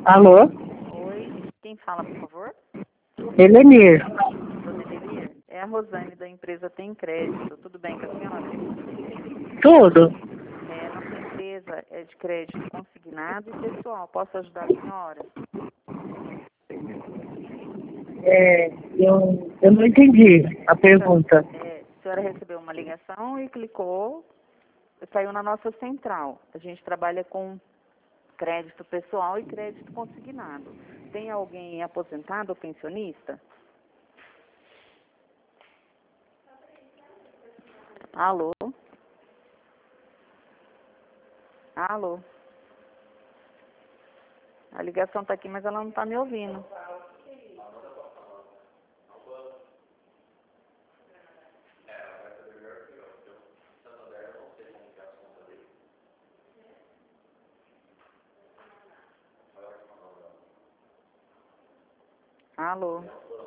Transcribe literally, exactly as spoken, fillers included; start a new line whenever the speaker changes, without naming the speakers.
Alô?
Oi, quem fala, por favor?
Helenir.
Dona Elenir, é a Rosane da empresa Tem Crédito. Tudo bem com a senhora?
Tudo?
É, nossa empresa é de crédito consignado e pessoal. Posso ajudar a senhora?
É, eu, eu não entendi a pergunta.
É, a senhora recebeu uma ligação e clicou, saiu na nossa central. A gente trabalha com crédito pessoal e crédito consignado. Tem alguém aposentado ou pensionista? Alô? Alô? A ligação está aqui, mas ela não está me ouvindo. Alô?